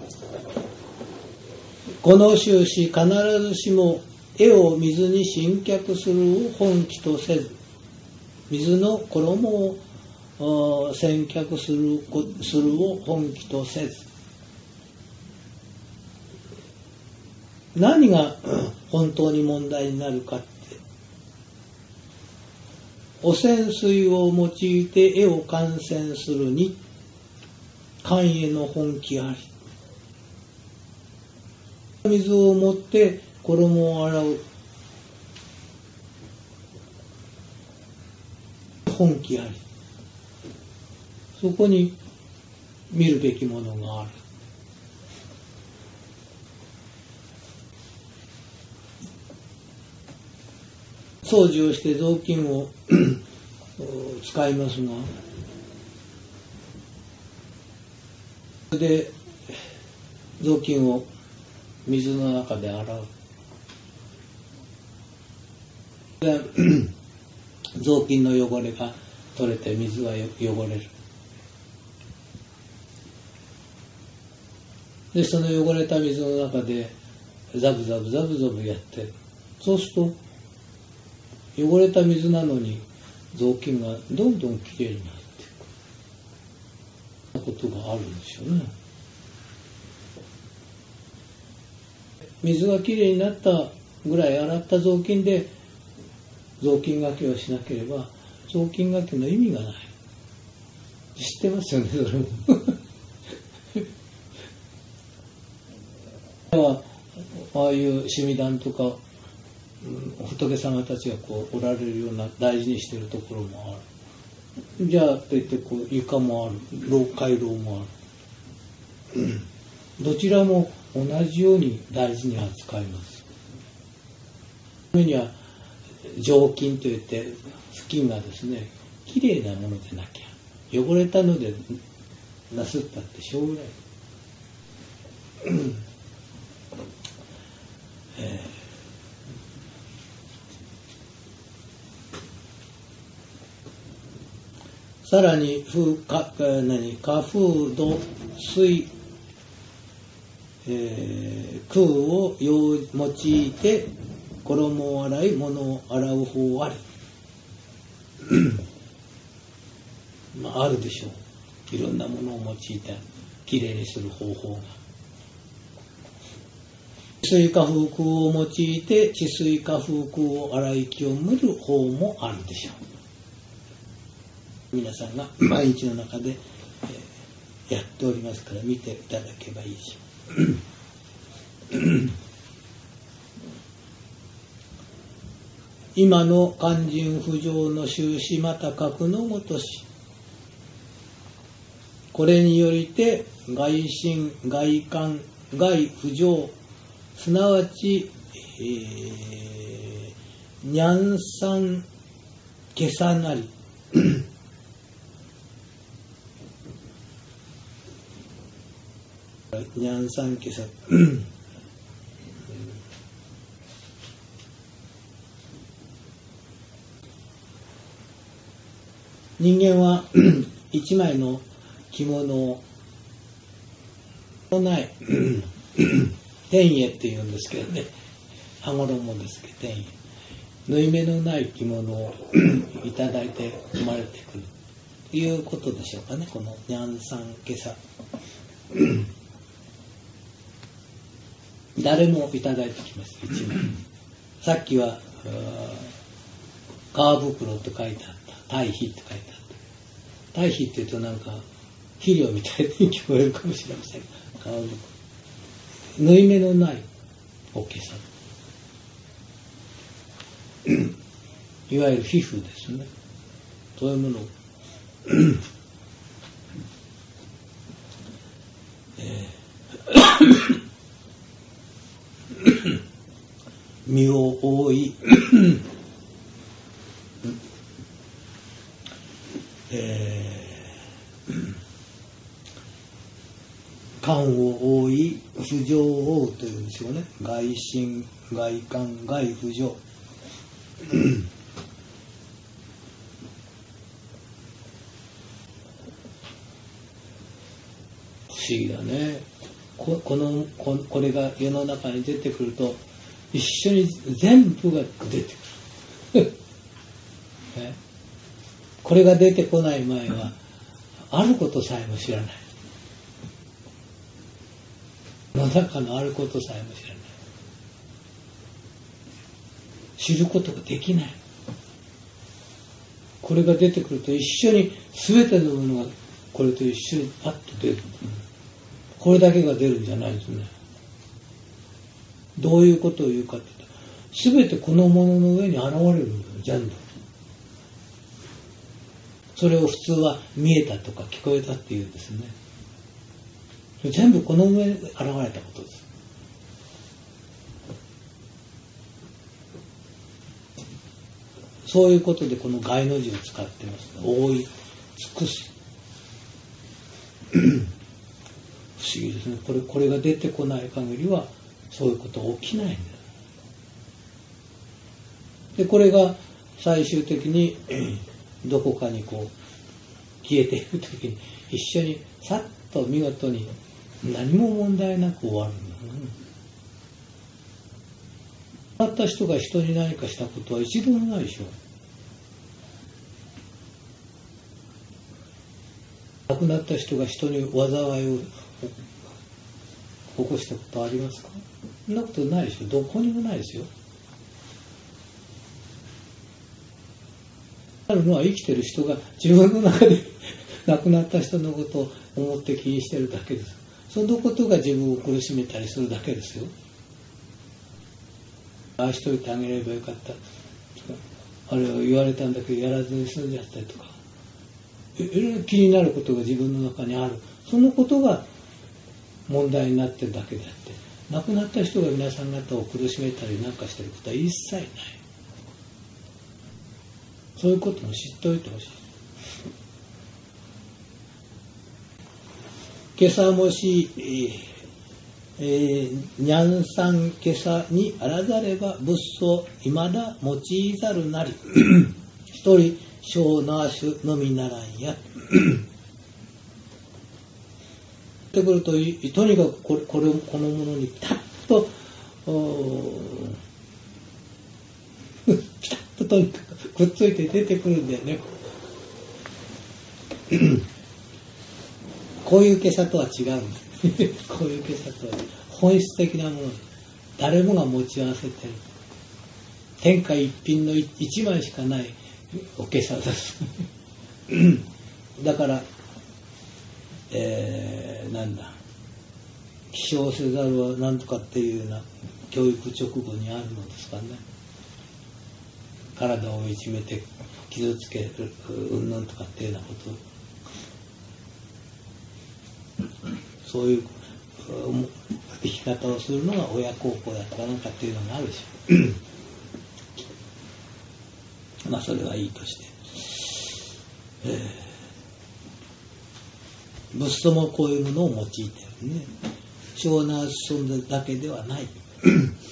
この宗旨必ずしも絵を水に新脚するを本気とせず、水の衣を洗脚するを本気とせず、何が本当に問題になるかって、汚染水を用いて絵を観染するに観絵の本気あり、水を持って衣を洗う本気あり、そこに見るべきものがある。掃除をして雑巾を使いますが、それで雑巾を水の中で洗う。雑巾の汚れが取れて水が汚れる。で、その汚れた水の中でザブザブザブザブやって、そうすると汚れた水なのに雑巾がどんどんきれいになっていくことがあるんですよね。水がきれいになったぐらい洗った雑巾で雑巾がけをしなければ雑巾がけの意味がない。知ってますよね、それも。ああいう趣味団とか仏様たちがこうおられるような大事にしているところもある。じゃあといってこう床もある、回廊もある。どちらも同じように大事に扱います。そのためには浄巾といって布巾がですね、きれいなものでなきゃ、汚れたのでなすったってしょうがない。さらに花風土水、空を用いて衣を洗い物を洗う方ありあるでしょう。いろんなものを用いてきれいにする方法が。治水化風空を用いて治水化風空を洗い清める方もあるでしょう。皆さんが毎日の中で、やっておりますから見ていただけばいいでしょう。今の勧進不浄の宗旨また格のごとし、これによりて外心外観外不浄、すなわち、にゃんさんけさなりにゃんさんけさ人間は一枚の着物のない天衣っていうんですけどね、羽衣ですけど天衣、縫い目のない着物をいただいて生まれてくるということでしょうかね。このにゃんさんけさ誰もいただいてきます。一枚さっきは皮袋と書いてあった、堆肥って書いてあった。堆肥って言うとなんか肥料みたいに聞こえるかもしれませんが、皮袋、縫い目のないおけさいわゆる皮膚ですね。そういうものを身を覆い観を覆い不浄を覆うというんですよね。外心外観外不浄不思議だね。 これが世の中に出てくると一緒に全部が出てくるこれが出てこない前はあることさえも知らない。世の中のあることさえも知らない。知ることができない。これが出てくると一緒に全てのものがこれと一緒にパッと出る。これだけが出るんじゃないですね。どういうことを言うかって言ったら、全てこのものの上に現れるんですよ、全部。それを普通は見えたとか聞こえたっていうんですね。全部この上に現れたことです。そういうことでこの概の字を使ってます。覆い尽くす。不思議ですね。これが出てこない限りはそういうことは起きないんだ。でこれが最終的にどこかにこう消えているときに一緒にさっと見事に何も問題なく終わるんだ。亡くなった人が人に何かしたことは一度もないでしょう。亡くなった人が人に災いを起こしたことはありますか？そんなことないでしょ。どこにもないですよ。あるのは生きてる人が自分の中で亡くなった人のことを思って気にしてるだけです。そのことが自分を苦しめたりするだけですよ。ああしといてあげればよかったとか、あれを言われたんだけどやらずに済んじゃったりとか、気になることが自分の中にある。そのことが問題になってるだけであって、亡くなった人が皆さん方を苦しめたりなんかしてることは一切ない。そういうことも知っておいてほしい。今朝もし、にゃんさん今朝にあらざれば仏祖いまだ用いざるなり一人小なしのみならんやってくると、とにかくこのものにピタッとピタッととにかくくっついて出てくるんだよね。こういう今朝とは違うんですこういう今朝とは本質的なもの、誰もが持ち合わせてる天下一品の一枚しかないお今朝ですだから、なんだ、起床せざるは何とかっていうような教育直後にあるのですかね。体をいじめて傷つけるうんぬんとかっていうようなこと、そういう生き方をするのが親孝行だとかなんかっていうのがあるでしょまあそれはいいとして、仏祖もこういうものを用いてるね。小な存在だけではない